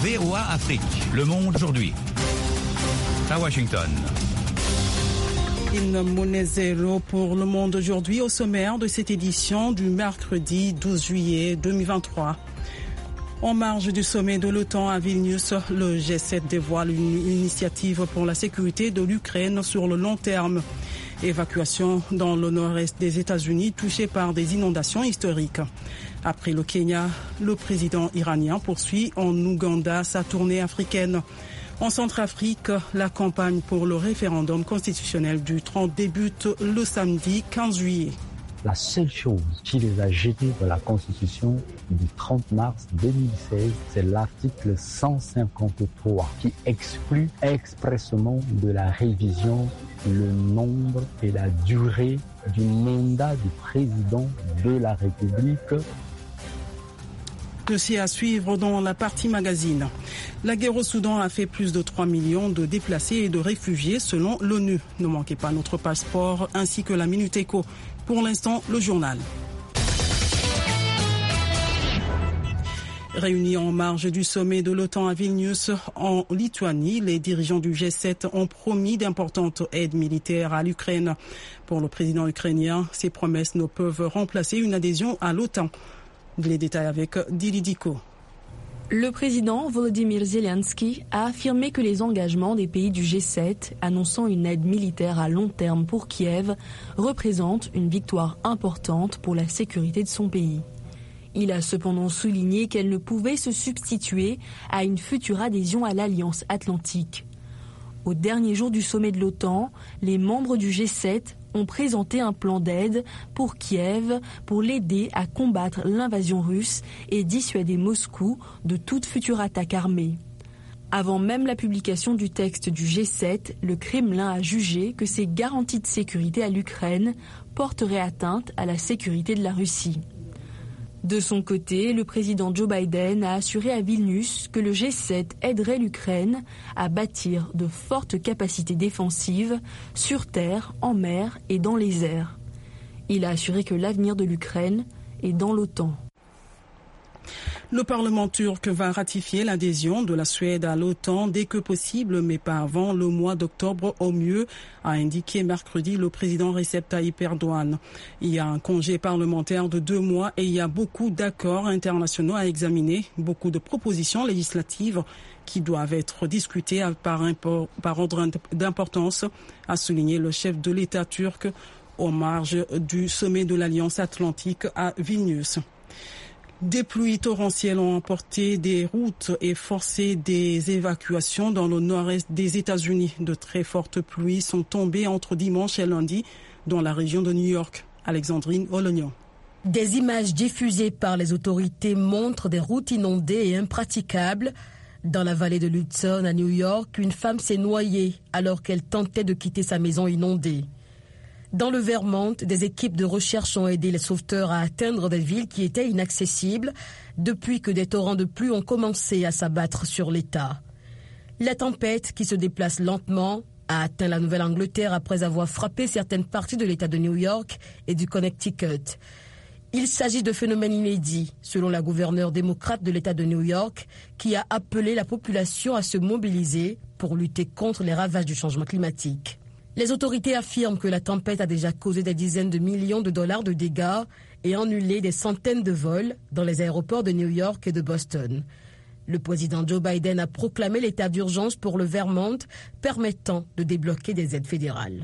VOA Afrique, Le Monde aujourd'hui. À Washington. Une monnaie zéro pour Le Monde aujourd'hui au sommaire de cette édition du mercredi 12 juillet 2023. En marge du sommet de l'OTAN à Vilnius, le G7 dévoile une initiative pour la sécurité de l'Ukraine sur le long terme. Évacuation dans le nord-est des États-Unis touché par des inondations historiques. Après le Kenya, le président iranien poursuit en Ouganda sa tournée africaine. En Centrafrique, la campagne pour le référendum constitutionnel du 30 débute le samedi 15 juillet. La seule chose qui les a jetés de la Constitution du 30 mars 2016, c'est l'article 153 qui exclut expressément de la révision le nombre et la durée du mandat du président de la République. Dossier à suivre dans la partie magazine. La guerre au Soudan a fait plus de 3 millions de déplacés et de réfugiés selon l'ONU. Ne manquez pas notre passeport ainsi que la Minute Éco. Pour l'instant, le journal. Réunis en marge du sommet de l'OTAN à Vilnius, en Lituanie, les dirigeants du G7 ont promis d'importantes aides militaires à l'Ukraine. Pour le président ukrainien, ces promesses ne peuvent remplacer une adhésion à l'OTAN. Les détails avec Dili Diko. Le président Volodymyr Zelensky a affirmé que les engagements des pays du G7, annonçant une aide militaire à long terme pour Kiev, représentent une victoire importante pour la sécurité de son pays. Il a cependant souligné qu'elle ne pouvait se substituer à une future adhésion à l'Alliance Atlantique. Au dernier jour du sommet de l'OTAN, les membres du G7 ont présenté un plan d'aide pour Kiev pour l'aider à combattre l'invasion russe et dissuader Moscou de toute future attaque armée. Avant même la publication du texte du G7, le Kremlin a jugé que ces garanties de sécurité à l'Ukraine porteraient atteinte à la sécurité de la Russie. De son côté, le président Joe Biden a assuré à Vilnius que le G7 aiderait l'Ukraine à bâtir de fortes capacités défensives sur terre, en mer et dans les airs. Il a assuré que l'avenir de l'Ukraine est dans l'OTAN. Le Parlement turc va ratifier l'adhésion de la Suède à l'OTAN dès que possible, mais pas avant le mois d'octobre au mieux, a indiqué mercredi le président Recep Tayyip Erdogan. Il y a un congé parlementaire de 2 mois et il y a beaucoup d'accords internationaux à examiner, beaucoup de propositions législatives qui doivent être discutées par ordre d'importance, a souligné le chef de l'État turc aux marges du sommet de l'Alliance Atlantique à Vilnius. Des pluies torrentielles ont emporté des routes et forcé des évacuations dans le nord-est des États-Unis. De très fortes pluies sont tombées entre dimanche et lundi dans la région de New York. Alexandrine Olognan. Des images diffusées par les autorités montrent des routes inondées et impraticables. Dans la vallée de l'Hudson à New York, une femme s'est noyée alors qu'elle tentait de quitter sa maison inondée. Dans le Vermont, des équipes de recherche ont aidé les sauveteurs à atteindre des villes qui étaient inaccessibles depuis que des torrents de pluie ont commencé à s'abattre sur l'État. La tempête, qui se déplace lentement, a atteint la Nouvelle-Angleterre après avoir frappé certaines parties de l'État de New York et du Connecticut. Il s'agit de phénomènes inédits, selon la gouverneure démocrate de l'État de New York, qui a appelé la population à se mobiliser pour lutter contre les ravages du changement climatique. Les autorités affirment que la tempête a déjà causé des dizaines de millions de dollars de dégâts et annulé des centaines de vols dans les aéroports de New York et de Boston. Le président Joe Biden a proclamé l'état d'urgence pour le Vermont, permettant de débloquer des aides fédérales.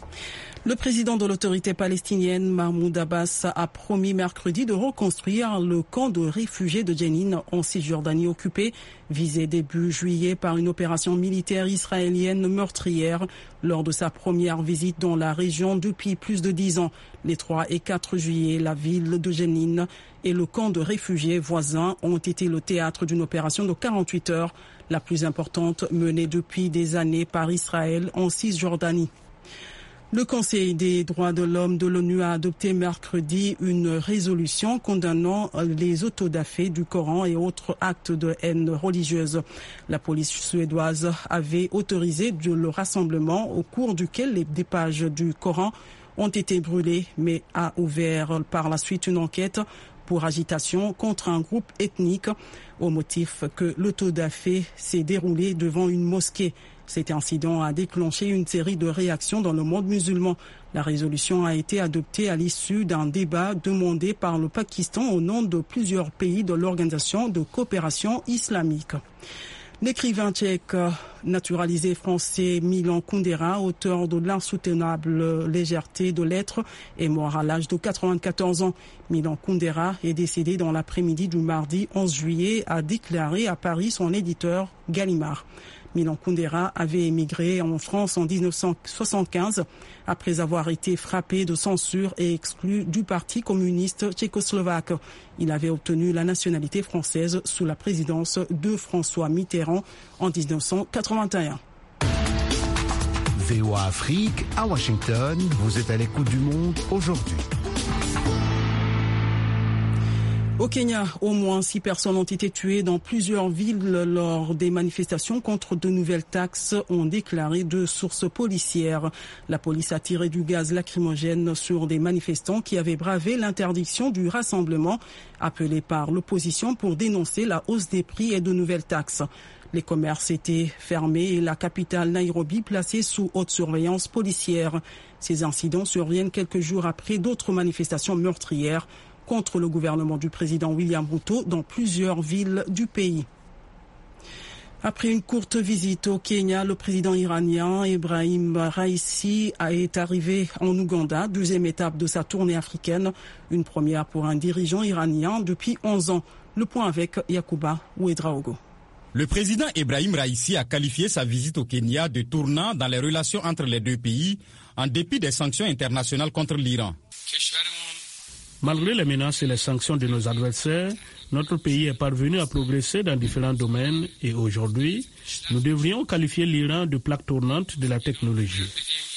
Le président de l'autorité palestinienne, Mahmoud Abbas, a promis mercredi de reconstruire le camp de réfugiés de Jenin en Cisjordanie occupée, visé début juillet par une opération militaire israélienne meurtrière lors de sa première visite dans la région depuis plus de 10 ans. Les 3 et 4 juillet, la ville de Jenin et le camp de réfugiés voisins ont été le théâtre d'une opération de 48 heures, la plus importante menée depuis des années par Israël en Cisjordanie. Le Conseil des droits de l'homme de l'ONU a adopté mercredi une résolution condamnant les autodafés du Coran et autres actes de haine religieuse. La police suédoise avait autorisé le rassemblement au cours duquel des pages du Coran ont été brûlées, mais a ouvert par la suite une enquête pour agitation contre un groupe ethnique au motif que l'autodafé s'est déroulé devant une mosquée. Cet incident a déclenché une série de réactions dans le monde musulman. La résolution a été adoptée à l'issue d'un débat demandé par le Pakistan au nom de plusieurs pays de l'Organisation de coopération islamique. L'écrivain tchèque naturalisé français Milan Kundera, auteur de L'insoutenable légèreté de l'être, est mort à l'âge de 94 ans. Milan Kundera est décédé dans l'après-midi du mardi 11 juillet, a déclaré à Paris son éditeur Gallimard. Milan Kundera avait émigré en France en 1975 après avoir été frappé de censure et exclu du Parti communiste tchécoslovaque. Il avait obtenu la nationalité française sous la présidence de François Mitterrand en 1981. VOA Afrique, à Washington, vous êtes à l'écoute du monde aujourd'hui. Au Kenya, au moins 6 personnes ont été tuées dans plusieurs villes lors des manifestations contre de nouvelles taxes, ont déclaré deux sources policières. La police a tiré du gaz lacrymogène sur des manifestants qui avaient bravé l'interdiction du rassemblement appelé par l'opposition pour dénoncer la hausse des prix et de nouvelles taxes. Les commerces étaient fermés et la capitale Nairobi placée sous haute surveillance policière. Ces incidents surviennent quelques jours après d'autres manifestations meurtrières contre le gouvernement du président William Ruto dans plusieurs villes du pays. Après une courte visite au Kenya, le président iranien Ebrahim Raïssi est arrivé en Ouganda, deuxième étape de sa tournée africaine, une première pour un dirigeant iranien depuis 11 ans. Le point avec Yacouba Ouedraogo. Le président Ebrahim Raïssi a qualifié sa visite au Kenya de tournant dans les relations entre les deux pays, en dépit des sanctions internationales contre l'Iran. Malgré les menaces et les sanctions de nos adversaires, notre pays est parvenu à progresser dans différents domaines et aujourd'hui, nous devrions qualifier l'Iran de plaque tournante de la technologie.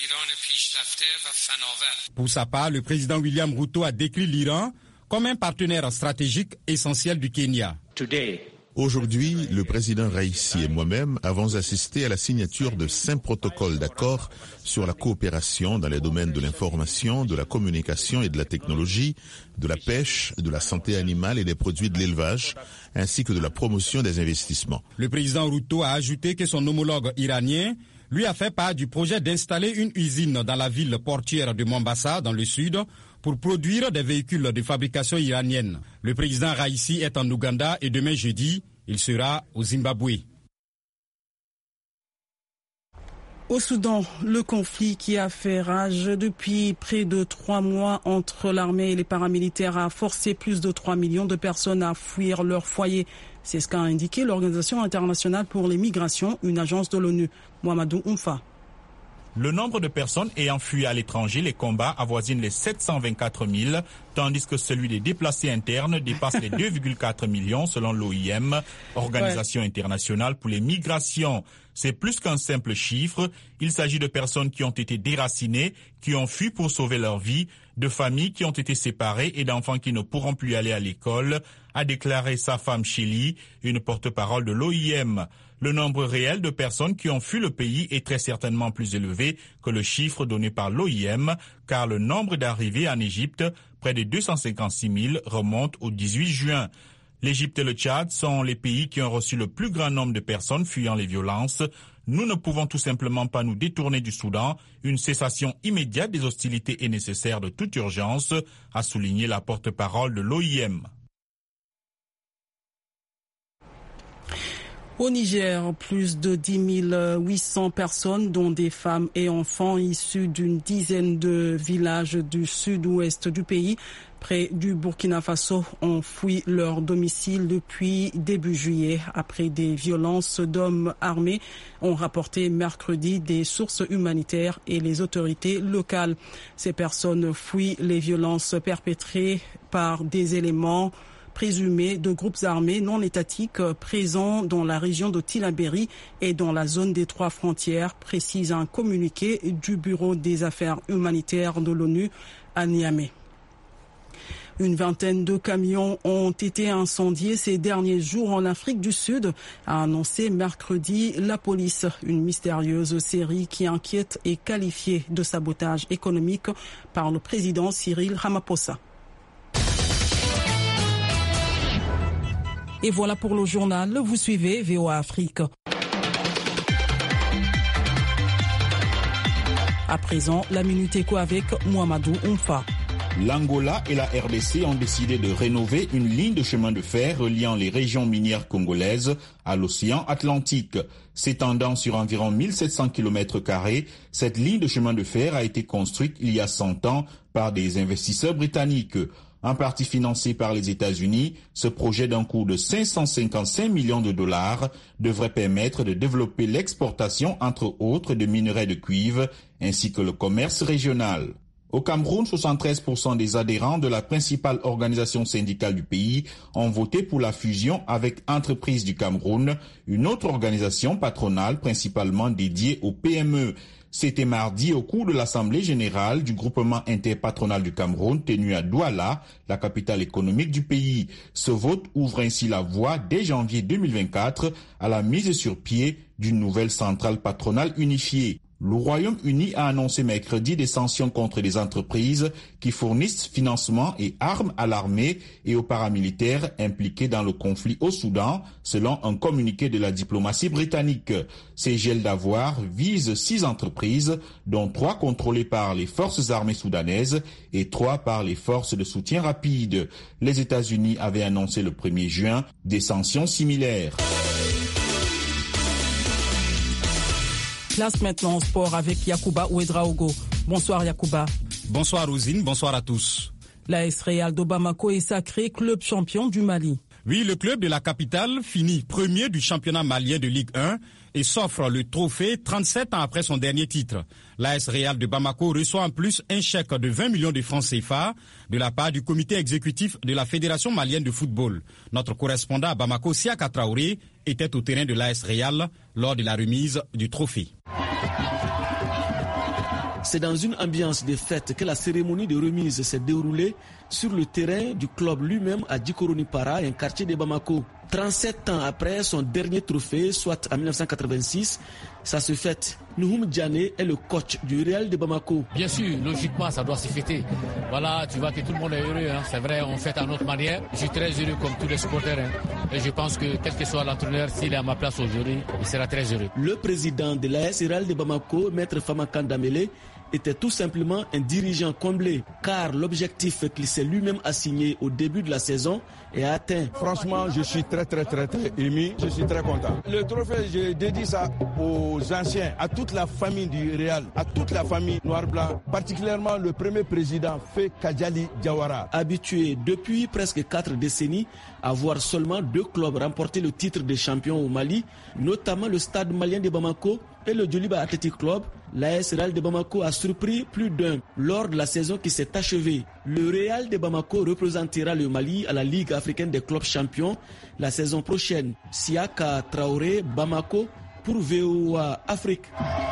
Pour sa part, le président William Ruto a décrit l'Iran comme un partenaire stratégique essentiel du Kenya. Aujourd'hui, le président Raïssi et moi-même avons assisté à la signature de 5 protocoles d'accord sur la coopération dans les domaines de l'information, de la communication et de la technologie, de la pêche, de la santé animale et des produits de l'élevage, ainsi que de la promotion des investissements. Le président Ruto a ajouté que son homologue iranien lui a fait part du projet d'installer une usine dans la ville portuaire de Mombasa, dans le sud, pour produire des véhicules de fabrication iranienne. Le président Raïssi est en Ouganda et demain jeudi, il sera au Zimbabwe. Au Soudan, le conflit qui a fait rage depuis près de 3 mois entre l'armée et les paramilitaires a forcé plus de 3 millions de personnes à fuir leur foyer. C'est ce qu'a indiqué l'Organisation internationale pour les migrations, une agence de l'ONU. Mohamedou Oumfa. Le nombre de personnes ayant fui à l'étranger les combats avoisine les 724 000, tandis que celui des déplacés internes dépasse les 2,4 millions selon l'OIM, Organisation internationale pour les migrations. C'est plus qu'un simple chiffre, il s'agit de personnes qui ont été déracinées, qui ont fui pour sauver leur vie, de familles qui ont été séparées et d'enfants qui ne pourront plus aller à l'école, a déclaré Safam Cheli, une porte-parole de l'OIM. Le nombre réel de personnes qui ont fui le pays est très certainement plus élevé que le chiffre donné par l'OIM, car le nombre d'arrivées en Égypte, près de 256 000, remonte au 18 juin. L'Égypte et le Tchad sont les pays qui ont reçu le plus grand nombre de personnes fuyant les violences. Nous ne pouvons tout simplement pas nous détourner du Soudan. Une cessation immédiate des hostilités est nécessaire de toute urgence, a souligné la porte-parole de l'OIM. Au Niger, plus de 10 800 personnes, dont des femmes et enfants issus d'une dizaine de villages du sud-ouest du pays, près du Burkina Faso, ont fui leur domicile depuis début juillet après des violences d'hommes armés, ont rapporté mercredi des sources humanitaires et les autorités locales. Ces personnes fuient les violences perpétrées par des éléments présumés de groupes armés non étatiques présents dans la région de Tillabéri et dans la zone des 3 frontières, précise un communiqué du Bureau des affaires humanitaires de l'ONU à Niamey. Une vingtaine de camions ont été incendiés ces derniers jours en Afrique du Sud, a annoncé mercredi la police. Une mystérieuse série qui inquiète est qualifiée de sabotage économique par le président Cyril Ramaphosa. Et voilà pour le journal. Vous suivez VOA Afrique. À présent, la Minute Éco avec Mouamadou Oumfa. L'Angola et la RDC ont décidé de rénover une ligne de chemin de fer reliant les régions minières congolaises à l'océan Atlantique. S'étendant sur environ 1700 km², cette ligne de chemin de fer a été construite il y a 100 ans par des investisseurs britanniques. En partie financé par les États-Unis, ce projet d'un coût de 555 millions de dollars devrait permettre de développer l'exportation, entre autres, de minerais de cuivre, ainsi que le commerce régional. Au Cameroun, 73% des adhérents de la principale organisation syndicale du pays ont voté pour la fusion avec Entreprises du Cameroun, une autre organisation patronale principalement dédiée aux PME. C'était mardi au cours de l'Assemblée générale du groupement interpatronal du Cameroun tenu à Douala, la capitale économique du pays. Ce vote ouvre ainsi la voie dès janvier 2024 à la mise sur pied d'une nouvelle centrale patronale unifiée. Le Royaume-Uni a annoncé mercredi des sanctions contre des entreprises qui fournissent financement et armes à l'armée et aux paramilitaires impliqués dans le conflit au Soudan, selon un communiqué de la diplomatie britannique. Ces gels d'avoirs visent 6 entreprises, dont 3 contrôlées par les forces armées soudanaises et 3 par les forces de soutien rapide. Les États-Unis avaient annoncé le 1er juin des sanctions similaires. Place maintenant au sport avec Yacouba Ouedraogo. Bonsoir Yacouba. Bonsoir Rosine, bonsoir à tous. L'AS Real de Bamako est sacré club champion du Mali. Oui, le club de la capitale finit premier du championnat malien de Ligue 1 et s'offre le trophée 37 ans après son dernier titre. L'AS Real de Bamako reçoit en plus un chèque de 20 millions de francs CFA de la part du comité exécutif de la Fédération malienne de football. Notre correspondant à Bamako, Siaka Traoré, était au terrain de l'AS Real lors de la remise du trophée. C'est dans une ambiance de fête que la cérémonie de remise s'est déroulée sur le terrain du club lui-même à Djikoroni-Para, un quartier de Bamako. 37 ans après son dernier trophée, soit en 1986, ça se fête. Nouhoum Diané est le coach du Real de Bamako. Bien sûr, logiquement, ça doit se fêter. Voilà, tu vois que tout le monde est heureux. Hein. C'est vrai, on fête à notre manière. Je suis très heureux comme tous les supporters. Hein. Et je pense que quel que soit l'entraîneur, s'il est à ma place aujourd'hui, il sera très heureux. Le président de l'AS Real de Bamako, Maître Famakan Damele, était tout simplement un dirigeant comblé, car l'objectif qu'il s'est lui-même assigné au début de la saison est atteint. Franchement, je suis très ému, je suis très content. Le trophée, je dédie ça aux anciens, à toute la famille du Real, à toute la famille noir-blanc, particulièrement le premier président, Fé Kadjali Diawara. Habitué depuis presque 4 décennies à voir seulement 2 clubs remporter le titre de champion au Mali, notamment le Stade malien de Bamako et le Djoliba Athletic Club, l'AS Real de Bamako a surpris plus d'un lors de la saison qui s'est achevée. Le Real de Bamako représentera le Mali à la Ligue africaine des clubs champions la saison prochaine. Siaka Traoré, Bamako, pour VOA Afrique.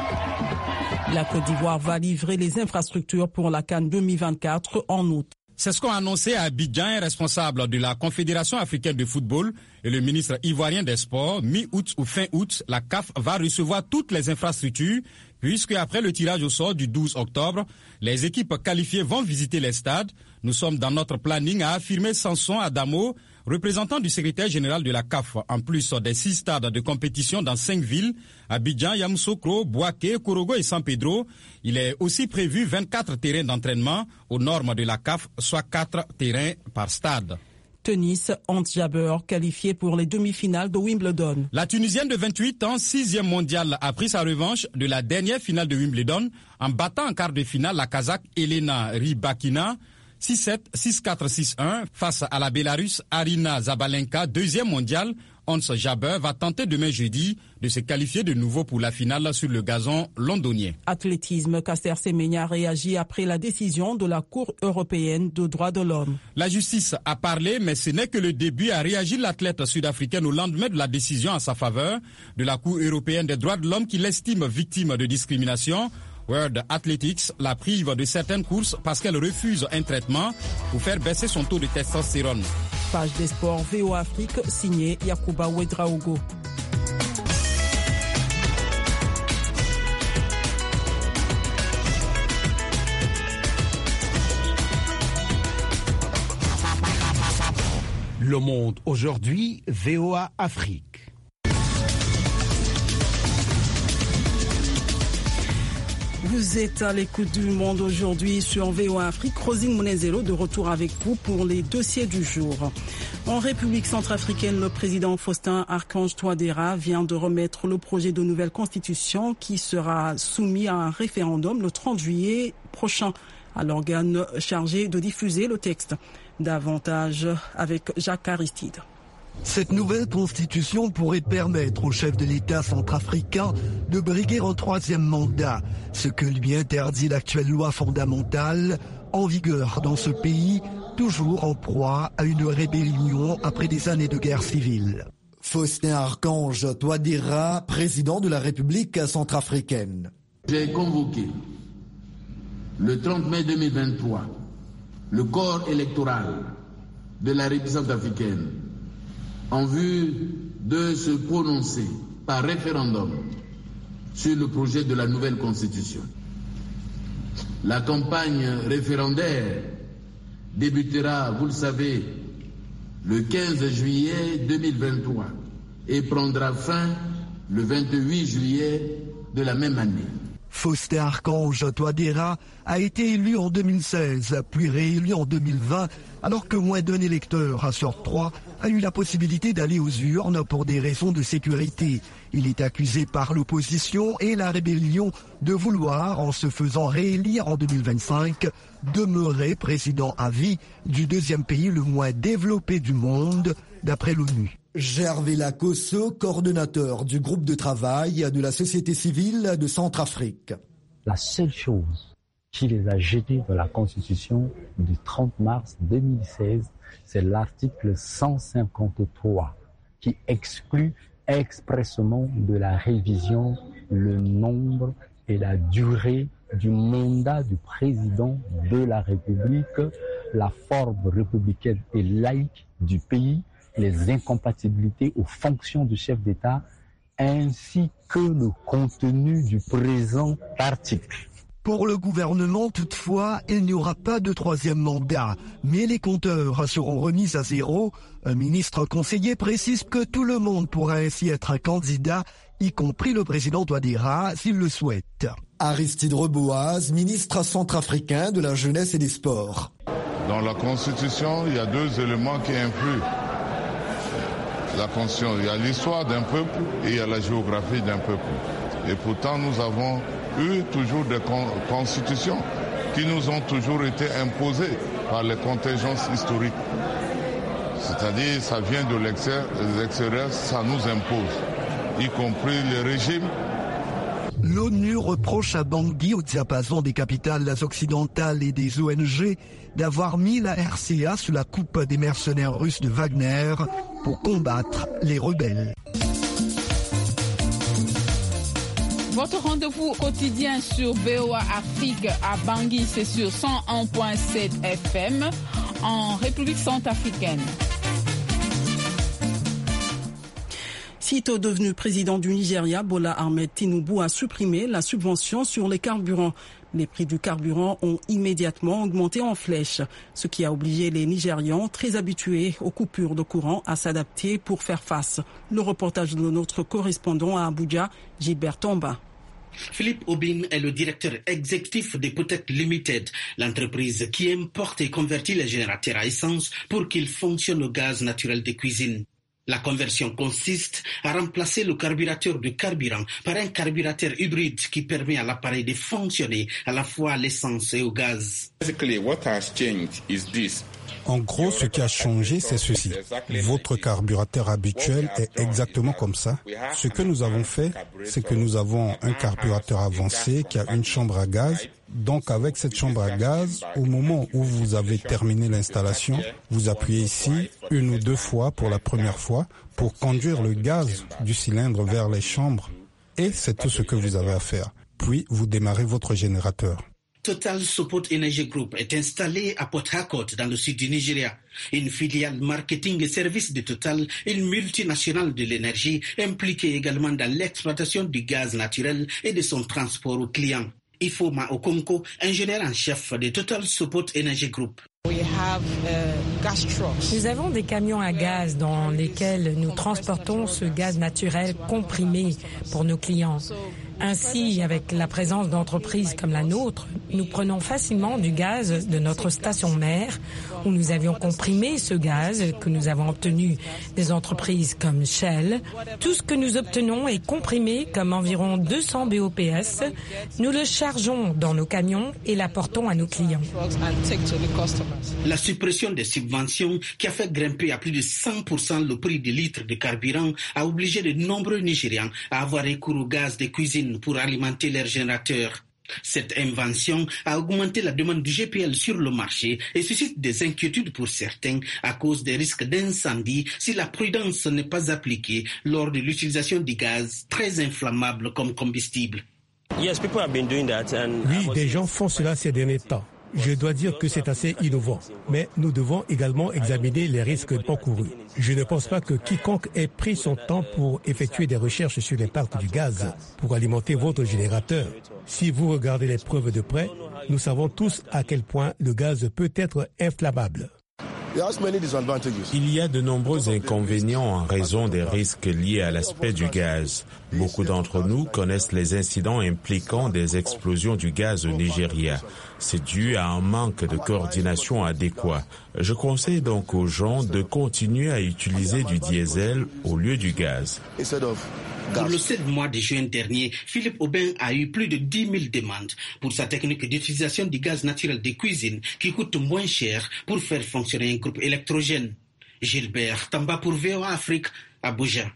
La Côte d'Ivoire va livrer les infrastructures pour la CAN 2024 en août. C'est ce qu'ont annoncé à Abidjan, responsable de la Confédération africaine de football et le ministre ivoirien des Sports. Mi-août ou fin août, la CAF va recevoir toutes les infrastructures puisque après le tirage au sort du 12 octobre, les équipes qualifiées vont visiter les stades. Nous sommes dans notre planning, a affirmé Samson Adamo, représentant du secrétaire général de la CAF. En plus des 6 stades de compétition dans 5 villes, Abidjan, Yamoussoukro, Bouaké, Korogo et San Pedro, il est aussi prévu 24 terrains d'entraînement aux normes de la CAF, soit 4 terrains par stade. Tennis, Hans Jabeur, qualifié pour les demi-finales de Wimbledon. La Tunisienne de 28 ans, 6e mondiale, a pris sa revanche de la dernière finale de Wimbledon en battant en quart de finale la Kazakh Elena Rybakina 6-7, 6-4, 6-1 face à la Bélarusse Arina Zabalenka, 2e mondiale. Hans Jabeur va tenter demain jeudi de se qualifier de nouveau pour la finale sur le gazon londonien. Athlétisme, Caster Semenya réagit après la décision de la Cour européenne des droits de l'homme. La justice a parlé, mais ce n'est que le début, a réagi l'athlète sud-africaine au lendemain de la décision en sa faveur de la Cour européenne des droits de l'homme qui l'estime victime de discrimination. World Athletics la prive de certaines courses parce qu'elle refuse un traitement pour faire baisser son taux de testostérone. Page des sports VOA Afrique, signé Yacouba Ouedraogo. Le Monde aujourd'hui, VOA Afrique. Vous êtes à l'écoute du Monde aujourd'hui sur VOA Afrique. Rosine Monezelo de retour avec vous pour les dossiers du jour. En République centrafricaine, le président Faustin Archange Touadéra vient de remettre le projet de nouvelle constitution qui sera soumis à un référendum le 30 juillet prochain à l'organe chargé de diffuser le texte. Davantage avec Jacques Aristide. Cette nouvelle constitution pourrait permettre au chef de l'État centrafricain de briguer un troisième mandat, ce que lui interdit l'actuelle loi fondamentale en vigueur dans ce pays, toujours en proie à une rébellion après des années de guerre civile. Faustin Archange Touadéra, président de la République centrafricaine. J'ai convoqué le 30 mai 2023 le corps électoral de la République centrafricaine en vue de se prononcer par référendum sur le projet de la nouvelle constitution. La campagne référendaire débutera, vous le savez, le 15 juillet 2023 et prendra fin le 28 juillet de la même année. Faustin Archange Touadéra a été élu en 2016, puis réélu en 2020, alors que moins d'un électeur sur 3 a eu la possibilité d'aller aux urnes pour des raisons de sécurité. Il est accusé par l'opposition et la rébellion de vouloir, en se faisant réélire en 2025, demeurer président à vie du deuxième pays le moins développé du monde, d'après l'ONU. Gervais Lacosso, coordonnateur du groupe de travail de la société civile de Centrafrique. La seule chose qui les a jetés dans la Constitution du 30 mars 2016, c'est l'article 153 qui exclut expressément de la révision le nombre et la durée du mandat du président de la République, la forme républicaine et laïque du pays, les incompatibilités aux fonctions du chef d'État, ainsi que le contenu du présent article. Pour le gouvernement, toutefois, il n'y aura pas de troisième mandat, mais les compteurs seront remis à zéro. Un ministre conseiller précise que tout le monde pourra ainsi être un candidat, y compris le président Touadéra, s'il le souhaite. Aristide Reboaz, ministre centrafricain de la jeunesse et des sports. Dans la Constitution, il y a deux éléments qui influent. La Constitution, il y a l'histoire d'un peuple et il y a la géographie d'un peuple. Et pourtant, nous avons eu toujours des constitutions qui nous ont toujours été imposées par les contingences historiques. C'est-à-dire, ça vient de l'extérieur, ça nous impose, y compris les régimes. L'ONU reproche à Bangui, au diapason des capitales occidentales et des ONG, d'avoir mis la RCA sous la coupe des mercenaires russes de Wagner pour combattre les rebelles. Votre rendez-vous quotidien sur VOA Afrique à Bangui, c'est sur 101.7 FM en République centrafricaine. Sitôt devenu président du Nigeria, Bola Ahmed Tinubu a supprimé la subvention sur les carburants. Les prix du carburant ont immédiatement augmenté en flèche, ce qui a obligé les Nigérians très habitués aux coupures de courant à s'adapter pour faire face. Le reportage de notre correspondant à Abuja, Gilbert Tomba. Philippe Obin est le directeur exécutif de Potec Limited, l'entreprise qui importe et convertit les générateurs à essence pour qu'ils fonctionnent au gaz naturel de cuisine. La conversion consiste à remplacer le carburateur de carburant par un carburateur hybride qui permet à l'appareil de fonctionner à la fois à l'essence et au gaz. En gros, ce qui a changé, c'est ceci. Votre carburateur habituel est exactement comme ça. Ce que nous avons fait, c'est que nous avons un carburateur avancé qui a une chambre à gaz. Donc, avec cette chambre à gaz, au moment où vous avez terminé l'installation, vous appuyez ici une ou deux fois pour la première fois pour conduire le gaz du cylindre vers les chambres. Et c'est tout ce que vous avez à faire. Puis, vous démarrez votre générateur. Total Support Energy Group est installé à Port Harcourt dans le sud du Nigeria. Une filiale marketing et services de Total, une multinationale de l'énergie impliquée également dans l'exploitation du gaz naturel et de son transport aux clients. Ifoma Okonko, ingénieur en chef de Total Support Energy Group. Nous avons des camions à gaz dans lesquels nous transportons ce gaz naturel comprimé pour nos clients. Ainsi, avec la présence d'entreprises comme la nôtre, nous prenons facilement du gaz de notre station mère où nous avions comprimé ce gaz que nous avons obtenu des entreprises comme Shell. Tout ce que nous obtenons est comprimé comme environ 200 BOPS. Nous le chargeons dans nos camions et l'apportons à nos clients. La suppression des subventions qui a fait grimper à plus de 100% le prix des litres de carburant a obligé de nombreux Nigérians à avoir recours au gaz de cuisine pour alimenter leurs générateurs. Cette invention a augmenté la demande du GPL sur le marché et suscite des inquiétudes pour certains à cause des risques d'incendie si la prudence n'est pas appliquée lors de l'utilisation du gaz très inflammable comme combustible. Oui, des gens font cela ces derniers temps. Je dois dire que c'est assez innovant, mais nous devons également examiner les risques encourus. Je ne pense pas que quiconque ait pris son temps pour effectuer des recherches sur l'impact du gaz pour alimenter votre générateur. Si vous regardez les preuves de près, nous savons tous à quel point le gaz peut être inflammable. Il y a de nombreux inconvénients en raison des risques liés à l'aspect du gaz. Beaucoup d'entre nous connaissent les incidents impliquant des explosions du gaz au Nigeria. C'est dû à un manque de coordination adéquat. Je conseille donc aux gens de continuer à utiliser du diesel au lieu du gaz. Pour le 7 mois de juin dernier, Philippe Aubin a eu plus de 10 000 demandes pour sa technique d'utilisation du gaz naturel de cuisine qui coûte moins cher pour faire fonctionner un groupe électrogène. Gilbert Tamba pour VOA Afrique, Abuja.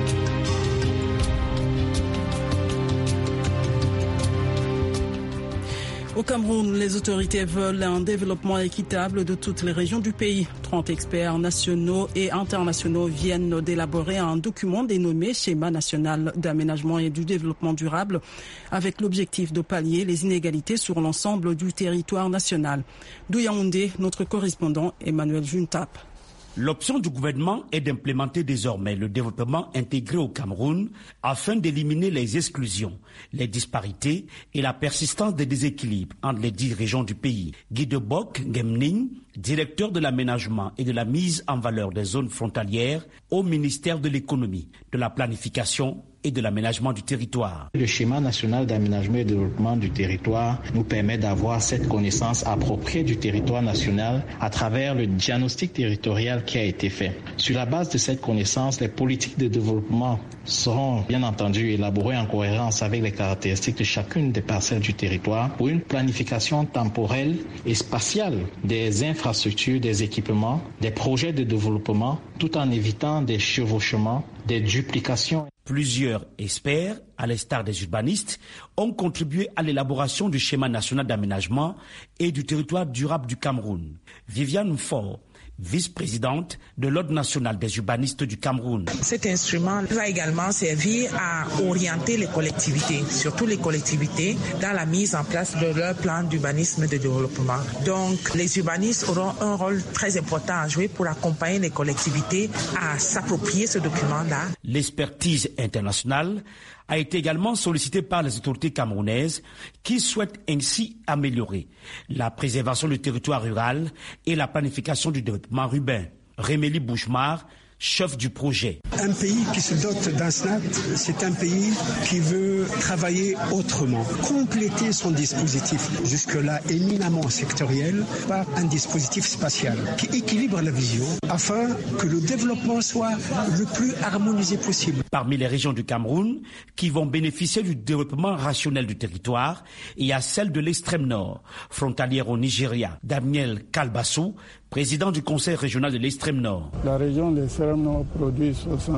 Au Cameroun, les autorités veulent un développement équitable de toutes les régions du pays. 30 experts nationaux et internationaux viennent d'élaborer un document dénommé Schéma national d'aménagement et du développement durable avec l'objectif de pallier les inégalités sur l'ensemble du territoire national. D'où Yaoundé, notre correspondant Emmanuel Juntap. L'option du gouvernement est d'implémenter désormais le développement intégré au Cameroun afin d'éliminer les exclusions, les disparités et la persistance des déséquilibres entre les 10 régions du pays. Guy Debok Ngemning, directeur de l'aménagement et de la mise en valeur des zones frontalières au ministère de l'économie, de la planification et de l'aménagement du territoire. Le schéma national d'aménagement et de développement du territoire nous permet d'avoir cette connaissance appropriée du territoire national à travers le diagnostic territorial qui a été fait. Sur la base de cette connaissance, les politiques de développement seront bien entendu élaborées en cohérence avec les caractéristiques de chacune des parcelles du territoire pour une planification temporelle et spatiale des infrastructures, des équipements, des projets de développement, tout en évitant des chevauchements, des duplications. Plusieurs experts, à l'instar des urbanistes, ont contribué à l'élaboration du schéma national d'aménagement et du territoire durable du Cameroun. Viviane Faure, vice-présidente de l'Ordre national des urbanistes du Cameroun. Cet instrument va également servir à orienter les collectivités, surtout les collectivités, dans la mise en place de leur plan d'urbanisme de développement. Donc, les urbanistes auront un rôle très important à jouer pour accompagner les collectivités à s'approprier ce document-là. L'expertise internationale a été également sollicitée par les autorités camerounaises qui souhaitent ainsi améliorer la préservation du territoire rural et la planification du développement urbain. Rémélie Bouchmar, chef du projet. Un pays qui se dote d'un SNAT, c'est un pays qui veut travailler autrement, compléter son dispositif, jusque-là éminemment sectoriel, par un dispositif spatial qui équilibre la vision afin que le développement soit le plus harmonisé possible. Parmi les régions du Cameroun qui vont bénéficier du développement rationnel du territoire, il y a celle de l'extrême nord, frontalière au Nigeria. Daniel Kalbassou, président du conseil régional de l'extrême nord. La région de l'extrême nord produit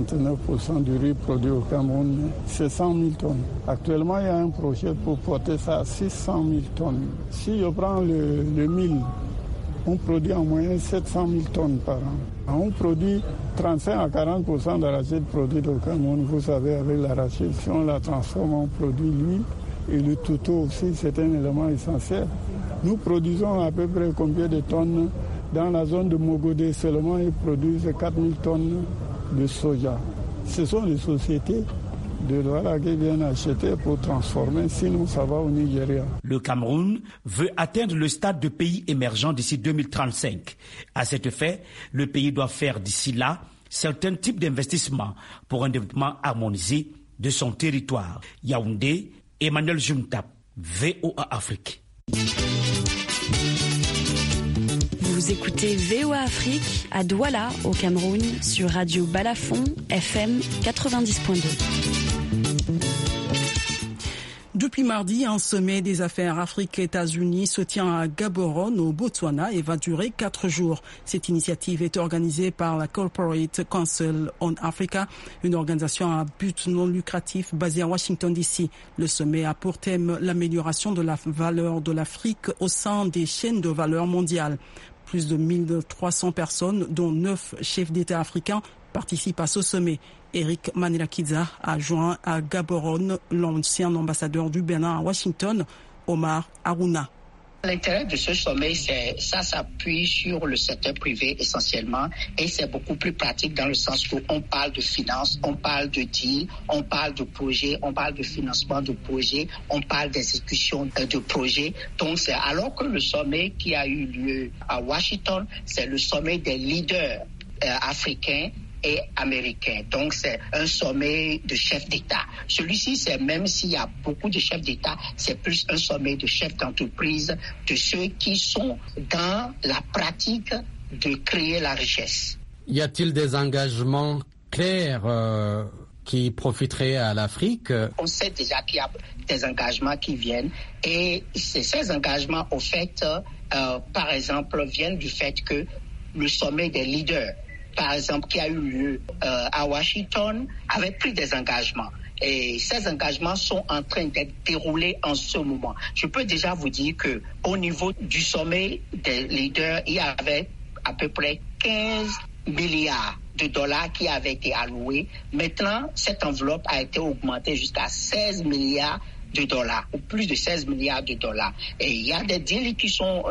69% du riz produit au Cameroun, c'est 100 000 tonnes. Actuellement, il y a un projet pour porter ça à 600 000 tonnes. Si je prends le mil, on produit en moyenne 700 000 tonnes par an. On produit 35 à 40% d'arachide produit au Cameroun. Vous savez, avec l'arachide, si on la transforme, on produit l'huile. Et le touto aussi, c'est un élément essentiel. Nous produisons à peu près combien de tonnes? Dans la zone de Mogodé seulement, ils produisent 4 000 tonnes de soja. Ce sont les sociétés de dollars qui viennent acheter pour transformer, sinon ça va au Nigeria. Le Cameroun veut atteindre le stade de pays émergent d'ici 2035. À cet effet, le pays doit faire d'ici là certains types d'investissements pour un développement harmonisé de son territoire. Yaoundé, Emmanuel Juntap, VOA Afrique. Vous écoutez VOA Afrique à Douala, au Cameroun, sur Radio Balafon, FM 90.2. Depuis mardi, un sommet des affaires Afrique-États-Unis se tient à Gaborone, au Botswana, et va durer 4 jours. Cette initiative est organisée par la Corporate Council on Africa, une organisation à but non lucratif basée à Washington, D.C. Le sommet a pour thème l'amélioration de la valeur de l'Afrique au sein des chaînes de valeur mondiales. Plus de 1300 personnes, dont 9 chefs d'État africains, participent à ce sommet. Eric Manelakiza a joint à Gaborone l'ancien ambassadeur du Bénin à Washington, Omar Harouna. L'intérêt de ce sommet, ça s'appuie sur le secteur privé essentiellement et c'est beaucoup plus pratique dans le sens où on parle de finances, on parle de deal, on parle de projets, on parle de financement de projets, on parle d'exécution de projets. Donc c'est alors que le sommet qui a eu lieu à Washington, c'est le sommet des leaders africains et américain. Donc, c'est un sommet de chefs d'État. Celui-ci, c'est même s'il y a beaucoup de chefs d'État, c'est plus un sommet de chefs d'entreprise, de ceux qui sont dans la pratique de créer la richesse. Y a-t-il des engagements clairs qui profiteraient à l'Afrique? On sait déjà qu'il y a des engagements qui viennent et ces engagements, au fait, par exemple, viennent du fait que le sommet des leaders, par exemple, qui a eu lieu à Washington, avait pris des engagements. Et ces engagements sont en train d'être déroulés en ce moment. Je peux déjà vous dire que au niveau du sommet des leaders, il y avait à peu près 15 milliards de dollars qui avaient été alloués. Maintenant, cette enveloppe a été augmentée jusqu'à 16 milliards de dollars, ou plus de 16 milliards de dollars. Et il y a des deals qui ont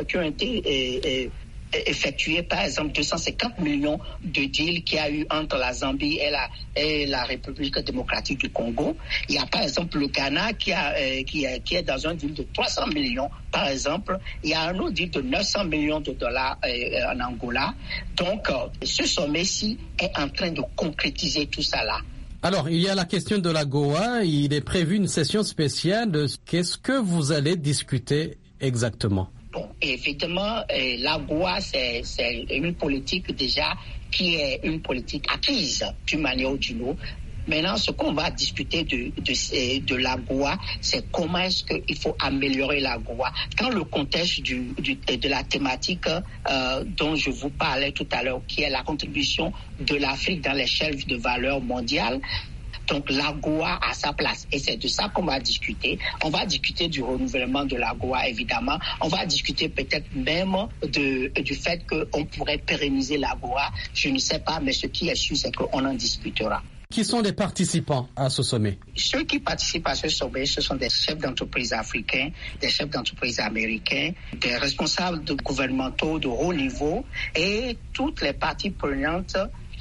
été effectué, par exemple, 250 millions de deals qu'il y a eu entre la Zambie et la République démocratique du Congo. Il y a, par exemple, le Ghana qui est dans un deal de 300 millions, par exemple. Il y a un autre deal de 900 millions de dollars en Angola. Donc, ce sommet-ci est en train de concrétiser tout ça là. Alors, il y a la question de l'AGOA. Il est prévu une session spéciale. Qu'est-ce que vous allez discuter exactement? Bon, évidemment, l'AGOA, c'est une politique déjà qui est une politique acquise d'une manière ou d'une autre. Maintenant, ce qu'on va discuter de l'AGOA, c'est comment est-ce qu'il faut améliorer l'AGOA dans le contexte de la thématique dont je vous parlais tout à l'heure, qui est la contribution de l'Afrique dans l'échelle de valeur mondiale. Donc l'AGOA a sa place et c'est de ça qu'on va discuter. On va discuter du renouvellement de l'AGOA évidemment. On va discuter peut-être même du fait qu'on pourrait pérenniser l'AGOA. Je ne sais pas, mais ce qui est sûr, c'est qu'on en discutera. Qui sont les participants à ce sommet? Ceux qui participent à ce sommet, ce sont des chefs d'entreprise africains, des chefs d'entreprise américains, des responsables gouvernementaux de haut niveau et toutes les parties prenantes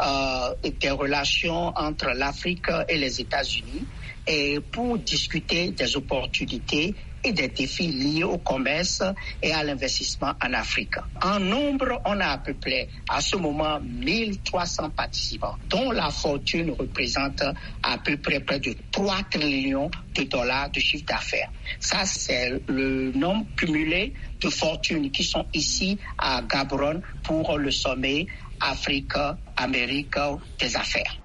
des relations entre l'Afrique et les États-Unis et pour discuter des opportunités et des défis liés au commerce et à l'investissement en Afrique. En nombre, on a à peu près à ce moment 1300 participants, dont la fortune représente à peu près de 3 trillions de dollars de chiffre d'affaires. Ça, c'est le nombre cumulé de fortunes qui sont ici à Gaborone pour le sommet Afrique-Amérique des affaires.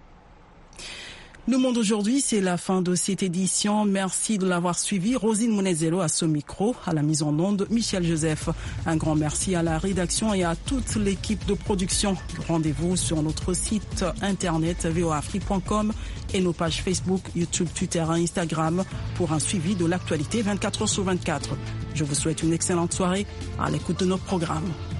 Le Monde aujourd'hui, c'est la fin de cette édition. Merci de l'avoir suivi. Rosine Monezelo à ce micro, à la mise en onde, Michel Joseph. Un grand merci à la rédaction et à toute l'équipe de production. Rendez-vous sur notre site internet voafrique.com et nos pages Facebook, YouTube, Twitter et Instagram pour un suivi de l'actualité 24 heures sur 24. Je vous souhaite une excellente soirée à l'écoute de nos programmes.